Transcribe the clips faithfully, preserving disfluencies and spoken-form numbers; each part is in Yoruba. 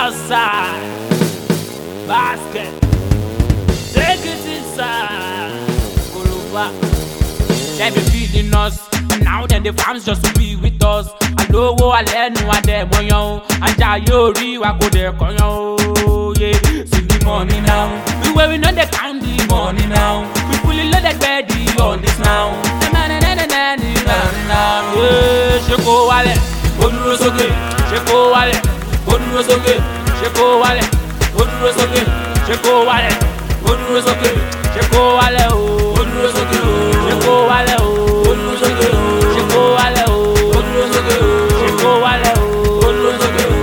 outside. Basket. Take it inside. Kuluba. They be feeding us. And now then the farms just to be with us. Alowo alenu ade moyan. Anja yori wa go de koyan. Yeah. See the money now. We where we know they count the money now. We fully loaded ready on this now. Yeah, sheko wale, oduro soke, sheko wale, oduro soke, sheko wale, oduro soke, sheko wale, oduro soke, sheko wale, oduro soke, sheko wale, oduro soke, sheko wale, oduro soke, sheko wale, oduro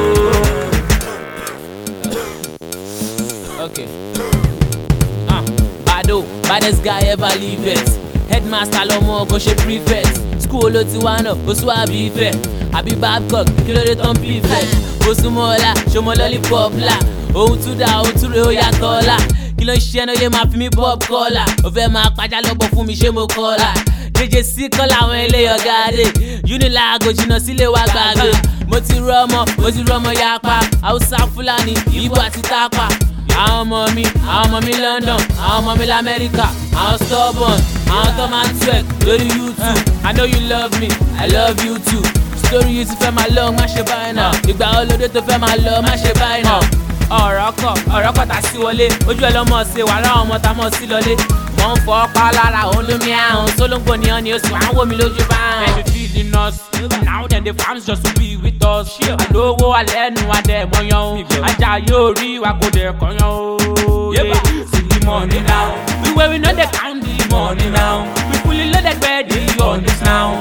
soke. Okay. Ah, Bado, baddest guy ever leave it. Headmaster Lomo go she prefect. School oti one up, osu abi ife. Abi Babcock, kilo de ton prefect. Osu mola, shomo lollipop la. Ohun tu da, ohun tu re o yato la. Kilo ṣe no ye ma fi mi pop collar. O fẹ́ ma paja lobo fún mi ṣe mo collar. J J C collar àwọn eleyo gade. Unilag jìnnà sílé wa gbàgbé. Mo ti romo, mo ti romo yapa. Hausa Fulani, Igbo àti Tapa. Àwọn ọmọ mi, àwọn ọmọ mi London, àwọn ọmọ mi l'America, àwọn stubborn, àwọn tó máa ń twerk lórí YouTube. I know you love me, I love you too. Story yìí ti fẹ́ máa lọ, má ṣe báyìí náà. Ìgbà olóde tó fẹ́ máa lọ, má ṣe báyìí náà. Ọ̀rọ̀ kọ̀, ọ̀rọ̀ kọ̀ tà sí wọlé. Ojú ẹ lọ́mọ ṣe wà láwọn ọmọ tá mọ̀ sí lọlé. Wọ́n ń fọ́ pa lára òun lómi àrùn. Sólóńgbò ni ọ́ ni oṣù àwọn mi lójú bá ń. Baby feeding us, now then the farms just to be with us. Àlówó alẹ́ nu adẹ mọ́yán o. Ajá yóò rí wa kò dẹ̀ kọ́yán o. See the money now. We where we know they count the money now. We fully loaded ready on this now.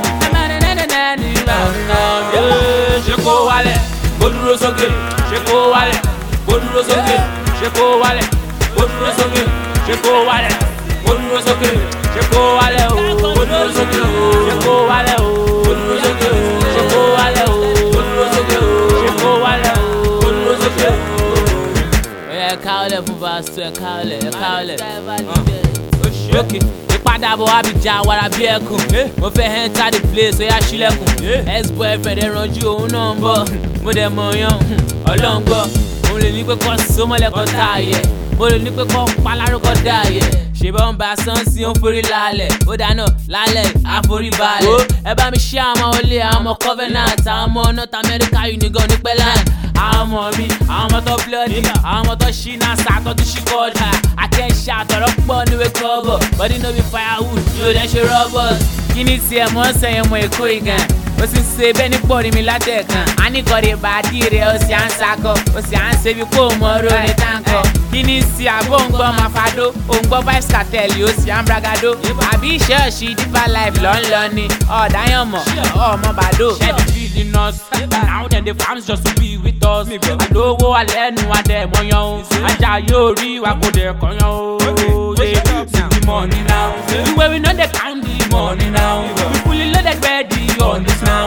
Sheko wale, oduro soke, sheko wale, oduro soke, sheko wale, oduro soke, sheko wale, oduro soke, sheko wale, oduro soke, sheko wale, oduro soke, sheko wale, oduro soke, sheko wale, oduro soke. Oya kaole fún pastor, kaole, kaole. Okay. Ìpadàbọ̀ Abidjan wàrà bí ẹkùn. Mo fẹ́ enter the place oya ṣílẹ̀kùn. Ex-boyfriend ẹ̀ ranjú òun náà ń bọ̀. Mo dẹ̀ mọ̀ yan Ọlọ́run gbọ́. Mo lè ní pé kọ́ sómọ́lẹ́kọ̀ tá a yẹ. Mo lè ní pé kọ́ palárúkọ dá a yẹ. Ṣèbọn ń ba sánsì ó ń forí lálẹ̀. Ó dáná lálẹ́ àforíbalẹ̀. Ẹ bá mi ṣe àwọn olè àwọn ọmọ Covenant. Àwọn ọmọ North America Unigon ní Pẹ́lán. Àwọn ọmọ mi, àwọn ọmọ tó bloody. Àwọn ọmọ tó ṣí náà sàtọ́ tó ṣí kọ́ọ̀dà. Akẹ́ṣẹ́ àtọ̀rọ̀ pọ̀ níwèé kọ́bọ̀. Bọ́dí no be firewood, yóò dẹ́ ṣe robbers. Kí ni tiẹ̀ mọ́ sẹ́yìn mọ́ Èkó ìgàn? Ó sì ṣe bẹ́ẹ̀ ní pọ̀ ní mi látẹ̀kàn. A ní kọ́ de bàdí rẹ̀ ó sì à ń sakọ. Ó sì à ń ṣe bí kò mọ oró ní táǹkọ̀. Kí ni sí àbó ń gbọ́ Mafado? Ó ń gbọ́ Vibes Cartel ó sì à ń bragado. Àbí ṣọ́ọ̀ṣì Deeper Life lọ́ ń lọ ni. Ọ̀dáyàn mọ̀, ọmọ Bàdó. Ṣebí feeding us, now then the farms just to be with us. Àlówó alẹ́ nu adẹ mọ́yán o. Ajá yóò rí wa kò dẹ̀ kọ́yán o. Money now. We where we know they count the money now. We fully loaded ready on this now.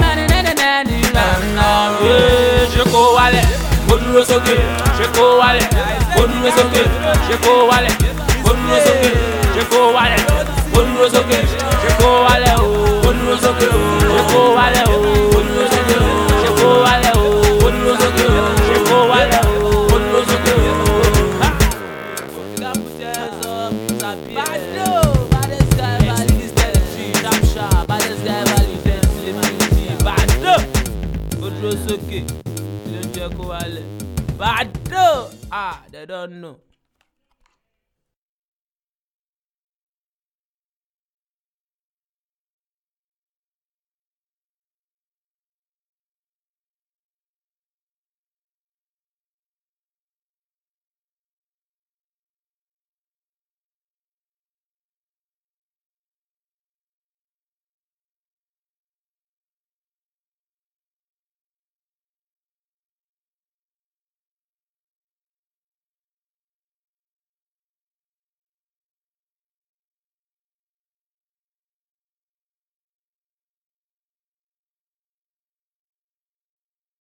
Sheko wale, oduro soke, sheko wale, oduro soke, sheko wale, oduro soke, sheko wale, oduro soke, sheko wale, oduro soke, sheko wale, oduro soke, sheko wale, oduro soke, sheko wale, oduro soke. Bado, baddest guy value this territory. Sharp sharp, baddest guy value this territory. Bado, oduro soke, kí ló ń jẹ́ kó wálẹ̀. Bado, ah, they don't know.